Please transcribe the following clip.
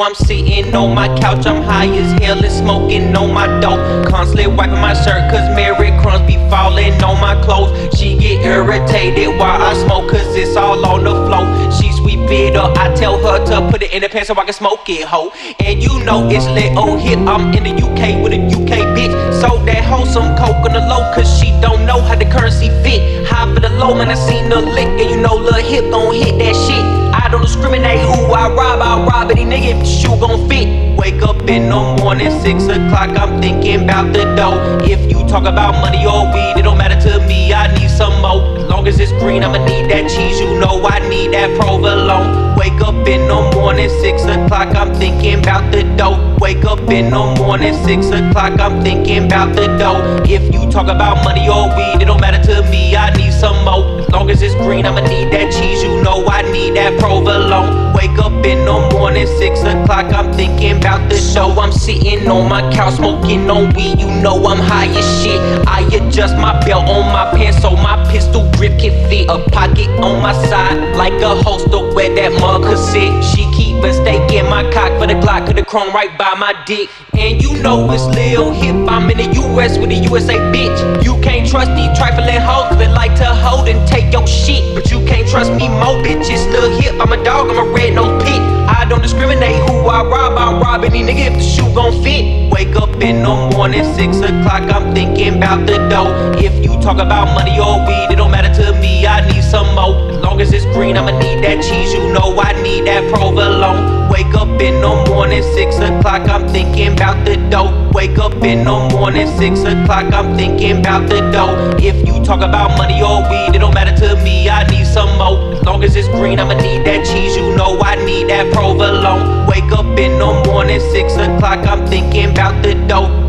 I'm sitting on my couch, I'm high as hell and smoking on my dope. Constantly wiping my shirt cause Mary crumbs be falling on my clothes. She get irritated while I smoke cause it's all on the floor. She sweep it up, I tell her to put it in the pan so I can smoke it, ho. And you know it's lit, oh hip, I'm in the UK with a UK bitch. Sold that hoe some coke on the low cause she don't know how the currency fit. High for the low, man, I seen the lick, and you know lil' hip gon' hit that shit. I don't discriminate who I rob, I'll rob any nigga if the shoe gon' fit. Wake up in the morning, 6 o'clock, I'm thinking about the dough. If you talk about money or weed, it don't matter to me, I need some more. As long as it's green, I'ma need that cheese, you know I need that provolone. Wake up in the morning, 6 o'clock, I'm thinking about the dough. Wake up in the morning, 6 o'clock, I'm thinking about the dough. If you talk about money or weed, it don't matter to me, I need some more. As long as it's green, I'ma need that cheese, you know I need that provolone. Wake up in the morning, 6 o'clock, I'm thinking about the show. I'm sitting on my couch, smoking on weed, you know I'm high as shit. I adjust my belt on my pants so my pistol grip can fit. A pocket on my side, like a holster where that mug could sit. She keep mistaking my cock for the Glock, cause the chrome right by my dick. And you know it's Lil Hip, I'm in the US with a USA bitch. You can't trust these trifling hoes, cause they like to hold and take your shit. But you can't trust me more, bitch, it's Lil Hip, I'm a dog, I'm a red nose pit. I don't discriminate who I rob, I'll rob any nigga if the shoe gon' fit. Wake up in the morning, 6 o'clock, I'm thinking about the dough. If you talk about money or weed, it don't matter to me, I need some more. As long as it's green, I'ma need that cheese, you know I need that provolone. Wake up in the morning, 6 o'clock, I'm thinking about the dough. Wake up in the morning, 6 o'clock, I'm thinking about the dough. If you talk about money or weed, it don't matter to me, I need some more. As long as it's green, I'ma need that cheese, you know I need that provolone. Wake up in the morning, 6 o'clock, I'm thinking about the dough.